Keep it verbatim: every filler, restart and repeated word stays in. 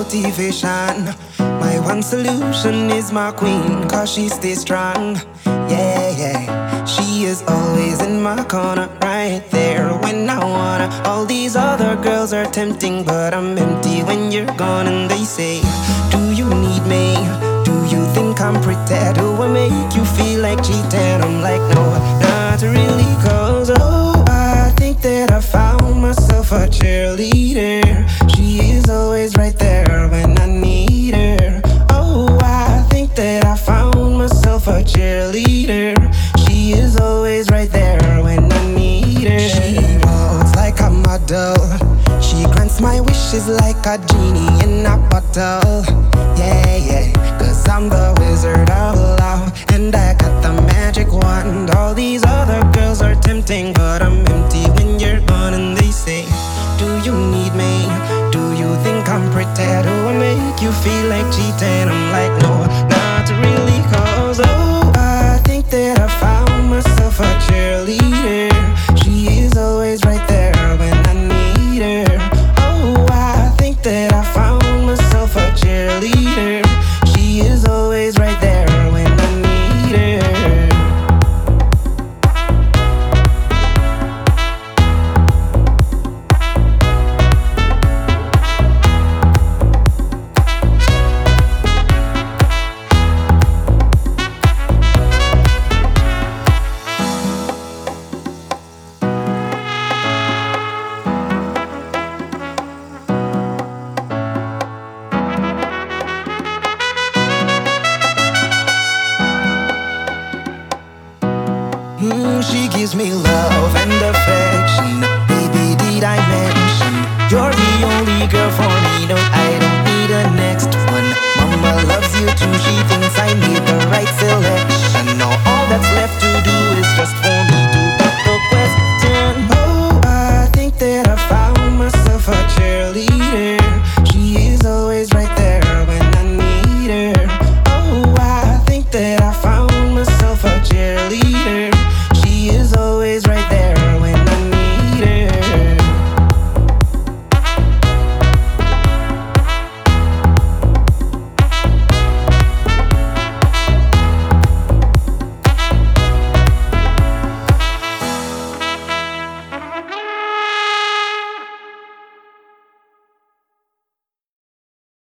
motivation. My one solution is my queen, cause she stays strong. Yeah, yeah. She is always in my corner, right there when I wanna. All these other girls are tempting, but I'm empty when you're gone. And they say, do you need me? Do you think I'm pretty? Do I make you feel like cheating? I'm like, no, not really, cause oh, I think that I found myself a cheerleader. She is always right there when I need her. Oh, I think that I found myself a cheerleader. She is always right there when I need her. She walks like a model. She grants my wishes like a genie in a bottle. Yeah, yeah, cause I'm the wizard of love, and I got the magic wand. All these other girls are tempting, but I'm empty when you're gone. And they say, do you need me? Do you think I'm pretty? Do I make you feel like cheating? I'm like, no, not really, cause oh, I think that I found myself a cheerleader. She is always right there when I need her. Oh, I think that I found myself a cheerleader. She is always right there when I need her. Mm, she gives me love and affection. Baby, did I mention you're the only girl for me? No,